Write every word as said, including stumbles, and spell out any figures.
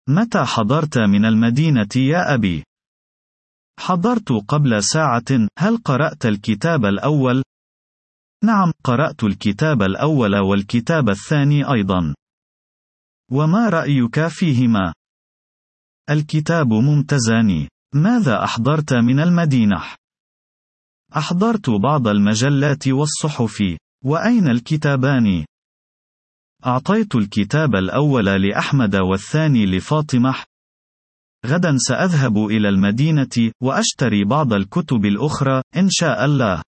متى حضرت من المدينة يا أبي؟ حضرت قبل ساعة. هل قرأت الكتاب الأول؟ نعم، قرأت الكتاب الأول والكتاب الثاني أيضا. وما رأيك فيهما؟ الكتاب ممتازان. ماذا أحضرت من المدينة؟ أحضرت بعض المجلات والصحف. وأين الكتابان؟ أعطيت الكتاب الأول لأحمد والثاني لفاطمة. غدا سأذهب إلى المدينة، وأشتري بعض الكتب الأخرى، إن شاء الله.